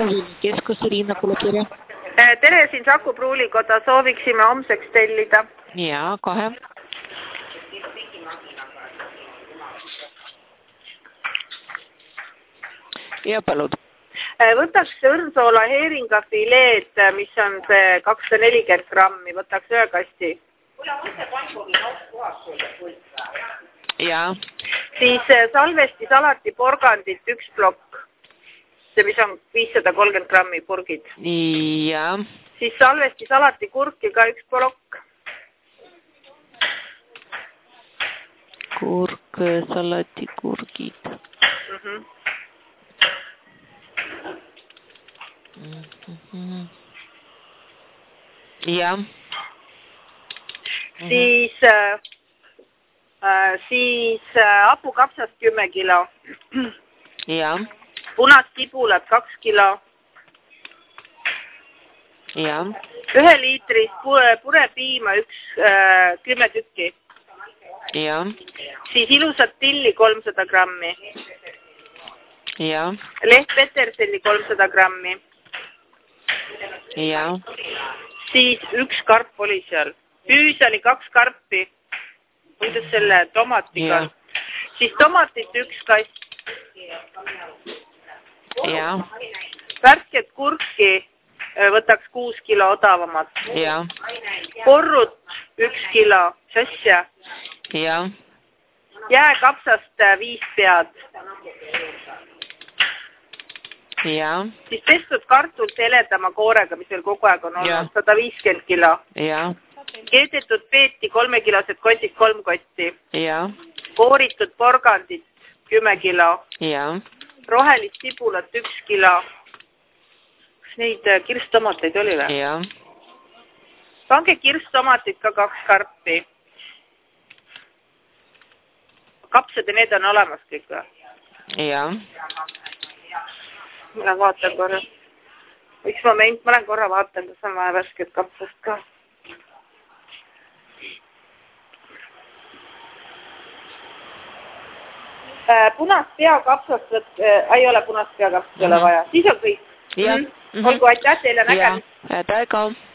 keskus Riina Kulukirja. Tere, siin Saku Pruulikoda, sooviksime homseks tellida. Jaa, kohe. Ja palud. Võtaks õrnsoola heeringa fileed, mis on see 240 grammi, võtaks 1 kasti. Jaa. Siis salvesti salati porgandit 1 plokk, see mis on 530 grammi purgid. Jaa. Siis salvesti salati kurki ka 1 plokk. Kurk, salati kurgid. Jaa. Siis hapukapsast 10 kilo. Jaa. Punast tibulat 2 kilo. Jaa. 1 liitrist purepiima 10 tükki. Jaa. Siis ilusat tilli 300 grammi. Jaa. Lehtpeterselli 300 grammi. Jaa. Siis 1 karp oli seal. Hüüs oli 2 karpi. Kuidas selle tomatiga. Jaa. Siis tomatit 1 kast. Jaa. Värsket kurki võtaks 6 kilo odavamat. Jaa. Porrut 1 kilo. Sõsja. Jaa. Jääkapsast 5 pead. Jaa. Siis pestud kartult heledama koorega, mis veel kogu aeg on olnud, 150 kilo. Jaa. Keedetud peeti 3 kilosed kotid 3 kotti. Jaa. Kooritud porgandit 10 kilo. Jaa. Rohelist tibulat 1 kilo. Kas neid kirstomateid oli või? Jaa. Pange kirstomatit ka 2 karpi. Kapsad ja need on olemas kõik või? Jaa. Ma vaatan korra. Üks moment, ma lähen korra vaatan, kas on vaja värsket kapsast ka. Punast peakapsast, ei ole punast peakapsast, ei ole vaja. Siis on kõik. Jah. Olgu, aitäh teile nägemist. Jaa, täiega.